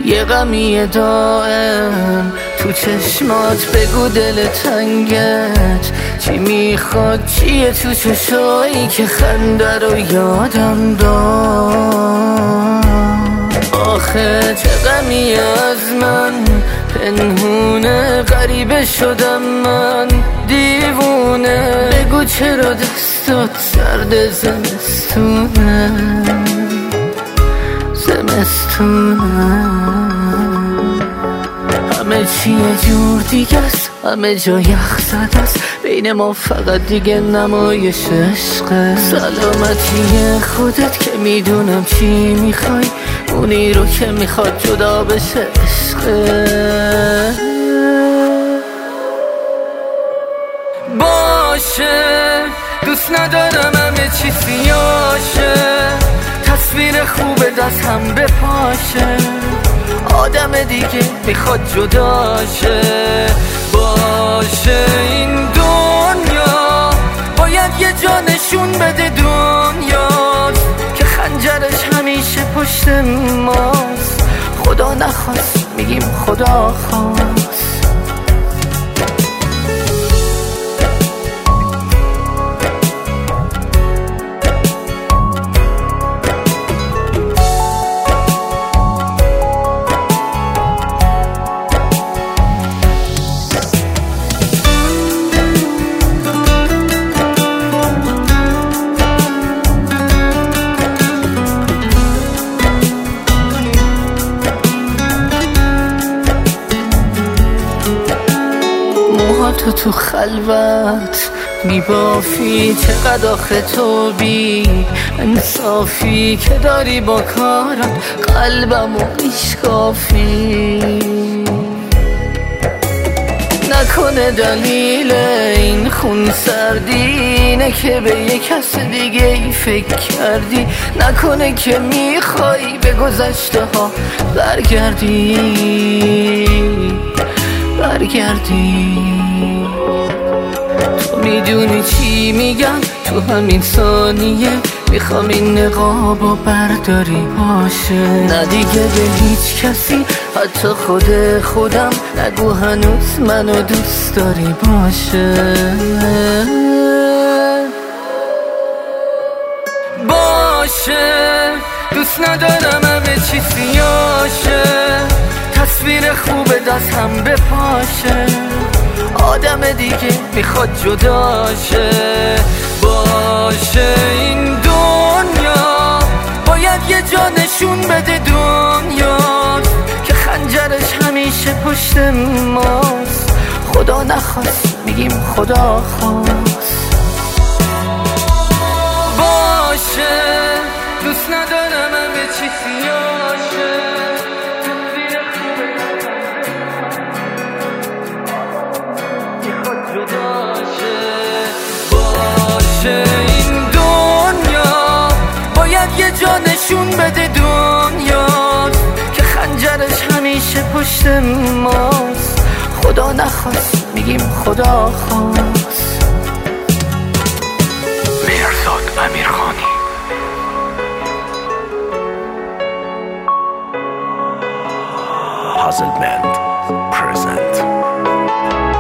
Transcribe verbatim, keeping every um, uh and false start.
یه غمی دائم تو چشمات، بگو دل تنگت چی میخواد، چیه تو چشایی که خنده رو یادم داد. آخه چه غمی از من پنهونه، غریبه شدم من دیوونه، بگو چرا دستات سرد زمستونه زمستونه. همه چی یه جور دیگه است، همه جا یخ زده است، بین ما فقط دیگه نمایش عشقه. سلامتی خودت که میدونم چی میخوای، اونی رو که میخواد جدا بشه عشقه. باشه دوست ندارم همه چی سیاشه، تصویر خوب دست هم بپاشه، آدم دیگه میخواد جداشه. باشه این دنیا باید یه جا نشون بده دنیا که خنجرش همیشه پشت ماست. خدا نخواست میگیم خدا خواست. تو تو خلوت میبافی، چقدر آخه تو بی انصافی که داری با کارت قلبم و میشکافی. نکنه دلیل این خون سردی اینه که به یه کس دیگه ای فکر کردی، نکنه که میخوای به گذشته ها برگردی برگردی. تو میدونی چی میگم، تو همین ثانیه میخوام این نقابو برداری باشه. نه دیگه به هیچ کسی حتی خود خودم نگو هنوز منو دوست داری باشه. باشه دوست ندارم همه چی سیاشه، تصویر خوب دست هم بپاشه، آدم دیگه میخواد جداشه. باشه این دنیا باید یه جا نشون بده دنیا که خنجرش همیشه پشت ماست. خدا نخواست میگیم خدا خواست. باشه دوست ندارم همه چی سیاشه، باشه این دنیا باید یه جا نشون بده دنیا که خنجرش همیشه پشت ماست. خدا نخواست میگیم خدا خواست. مهرزاد امیرخانی. Puzzle Band present.